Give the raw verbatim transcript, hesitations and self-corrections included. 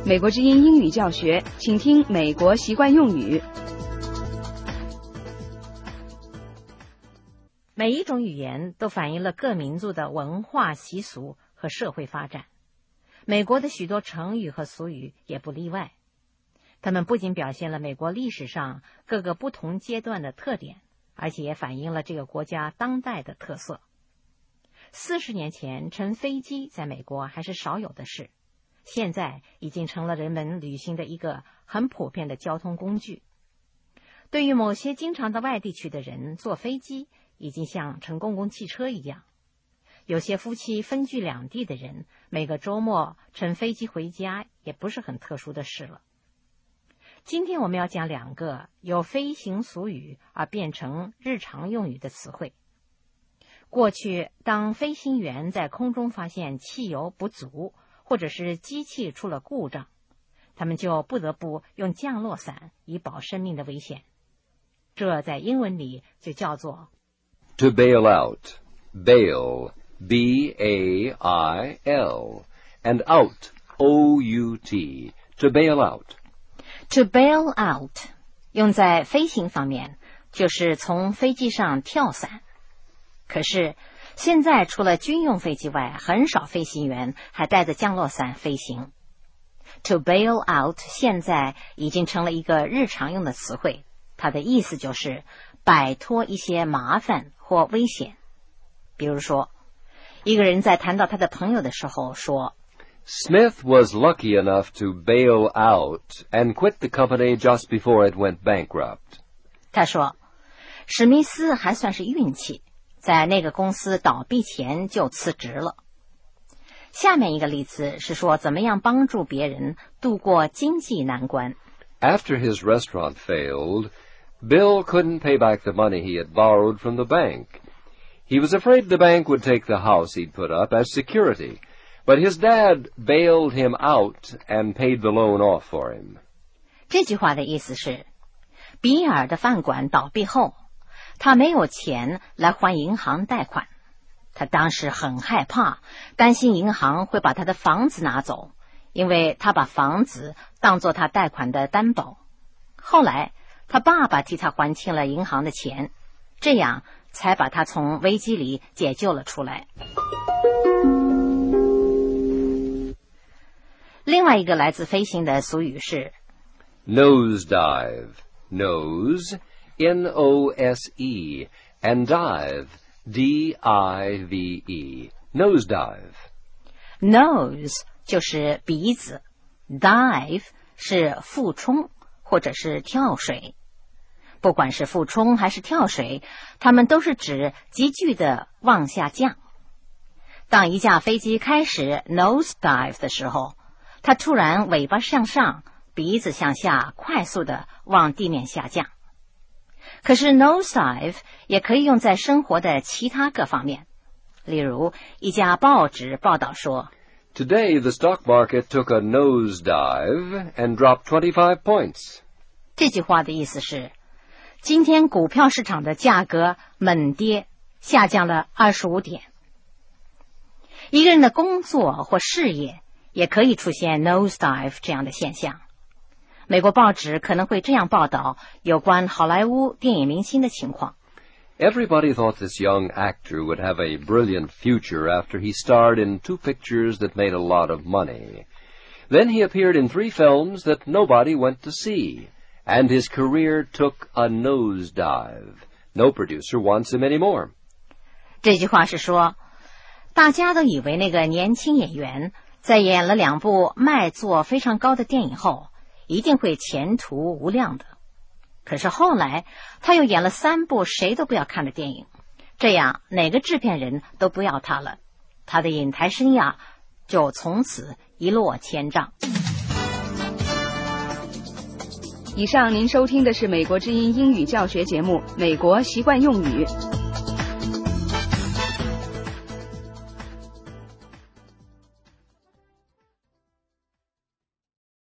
美国之音英语教学，请听美国习惯用语。 每一种语言都反映了各民族的文化习俗和社会发展，美国的许多成语和俗语也不例外。它们不仅表现了美国历史上各个不同阶段的特点，而且也反映了这个国家当代的特色。四十年前，乘飞机在美国还是少有的事，现在已经成了人们旅行的一个很普遍的交通工具。对于某些经常到外地去的人，坐飞机已经像乘公共汽车一样。有些夫妻分居两地的人，每个周末乘飞机回家也不是很特殊的事了。今天我们要讲两个由飞行俗语而变成日常用语的词汇。过去，当飞行员在空中发现汽油不足，或者是机器出了故障，他们就不得不用降落伞以保生命的危险。这在英文里就叫做 to bail out. Bail, B A I L, and out, O U T, to bail out.To bail out 用在飞行方面，就是从飞机上跳伞。可是现在除了军用飞机外，很少飞行员还带着降落伞飞行。To bail out 现在已经成了一个日常用的词汇，它的意思就是摆脱一些麻烦或危险。比如说，一个人在谈到他的朋友的时候说 Smith was lucky enough to bail out and quit the company just before it went bankrupt. 他说，史密斯还算是运气，在那个公司倒闭前就辞职了。下面一个例子是说怎么样帮助别人度过经济难关。 After his restaurant failed, Bill couldn't pay back the money he had borrowed from the bank. He was afraid the bank would take the house he'd put up as security.But his dad bailed him out and paid the loan off for him. 这句话的意思是，比尔的饭馆倒闭后，他没有钱来还银行贷款。他当时很害怕，担心银行会把他的房子拿走，因为他把房子当作他贷款的担保。后来，他爸爸替他还清了银行的钱，这样才把他从危机里解救了出来。另外一个来自飞行的俗语是 Nosedive. Nose, N O S E, and dive, D I V E. Nosedive. Nose 就是鼻子， dive 是俯冲或者是跳水。不管是俯冲还是跳水，它们都是指急剧的往下降。当一架飞机开始 nosedive 的时候，它突然尾巴向上，鼻子向下，快速地往地面下降。可是 nosedive 也可以用在生活的其他各方面。例如，一家报纸报道说 Today the stock market took a nosedive and dropped twenty-five points. 这句话的意思是，今天股票市场的价格猛跌，下降了二十五点。一个人的工作或事业也可以出现 nosedive 这样的现象。美国报纸可能会这样报道有关好莱坞电影明星的情况。 Everybody thought this young actor would have a brilliant future after he starred in two pictures that made a lot of money. Then he appeared in three films that nobody went to see, and his career took a nosedive. No producer wants him anymore. 这句话是说，大家都以为那个年轻演员在演了两部卖座非常高的电影后，一定会前途无量的。可是后来他又演了三部谁都不要看的电影，这样哪个制片人都不要他了，他的影台生涯就从此一落千丈。 以上您收听的是美国之音英语教学节目《美国习惯用语》。